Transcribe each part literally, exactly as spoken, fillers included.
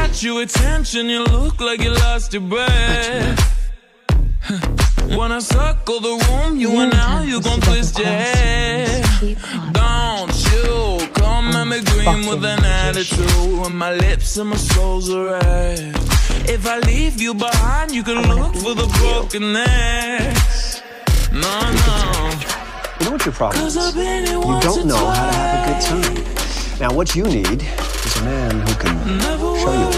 got your attention, you look like you lost your breath. When I circle the room, you and now you gon' twist your head. Don't you come at me green with an attitude, and my lips and my soul's are red. If I leave you behind, you can look for the broken necks. No, no. You know what your problem is? You don't know how to have a good time. Now, what you need is a man who can show you.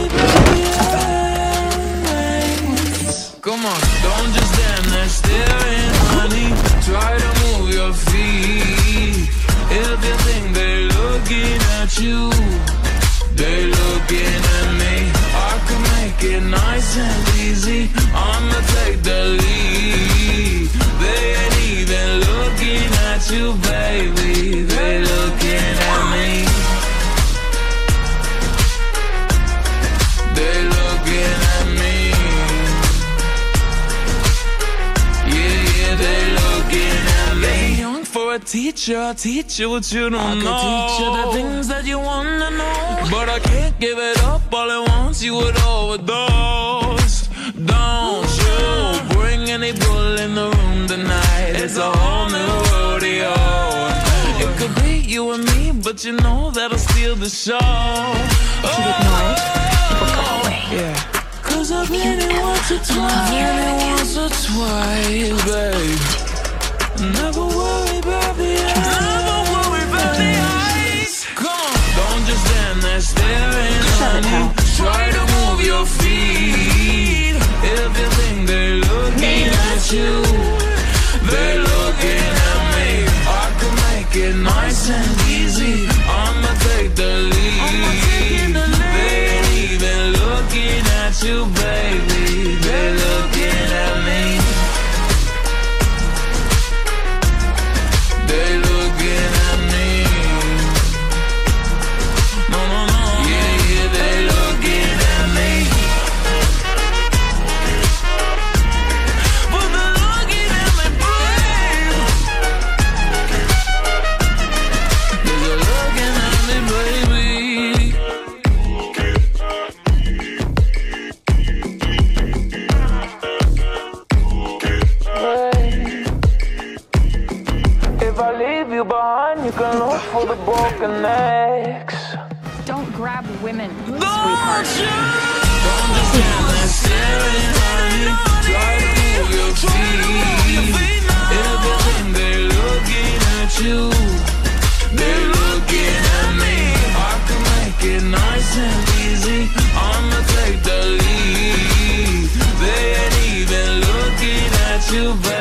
Come on, don't just stand there staring, honey. Try to move your feet. If you think they're looking at you, they're looking at me. I can make it nice and easy. I'ma take the lead. They ain't even looking at you, baby. They looking at me. They looking at me. Yeah, yeah, they looking at me. They young for a teacher, I teach you what you don't I know. I can teach you the things that you wanna know, but I can't give it up all at once. You would overdose. Don't you bring any bull in the room tonight. It's a whole new rodeo. It could be you and me, but you know that'll steal the show. If you ignore it, it will go away. Yeah. Cause I've been it once or twice, once or twice, babe. Never worry about the eyes. Never worry about the eyes. Come on, don't just stand there staring, honey. Try to move your feet. If you think they're looking at you, they're looking at me. I can make it nice and easy. I'ma take the lead. They ain't even looking at you, baby. They're looking at me. They looking at me. No, no, no. Yeah, yeah, they looking at me. But they're looking at me, babe. They're looking at me, baby. If I leave you behind, you can look for the broken necks. Don't grab women, Don't sweetheart. you? Don't just stand there staring, honey. Try to move your feet. If you think they're looking at you, they're looking at me. I can make it nice and easy. I'ma take the lead. They ain't even looking at you, baby.